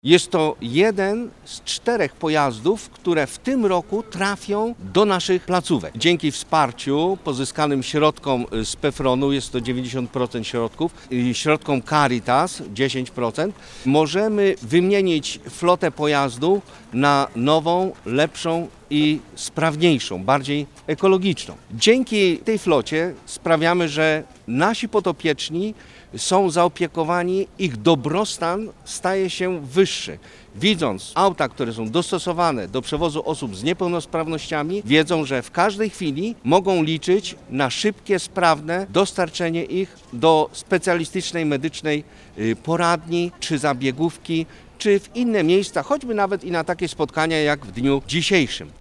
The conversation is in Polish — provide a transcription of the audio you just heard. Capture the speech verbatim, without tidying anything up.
Jest to jeden z czterech pojazdów, które w tym roku trafią do naszych placówek. Dzięki wsparciu pozyskanym środkom z PEFRON-u, jest to dziewięćdziesiąt procent środków, i środkom Caritas dziesięć procent, możemy wymienić flotę pojazdu na nową, lepszą i sprawniejszą, bardziej ekologiczną. Dzięki tej flocie sprawiamy, że nasi podopieczni są zaopiekowani, ich dobrostan staje się wyższy. Widząc auta, które są dostosowane do przewozu osób z niepełnosprawnościami, wiedzą, że w każdej chwili mogą liczyć na szybkie, sprawne dostarczenie ich do specjalistycznej medycznej poradni czy zabiegówki, czy w inne miejsca, choćby nawet i na takie spotkania jak w dniu dzisiejszym.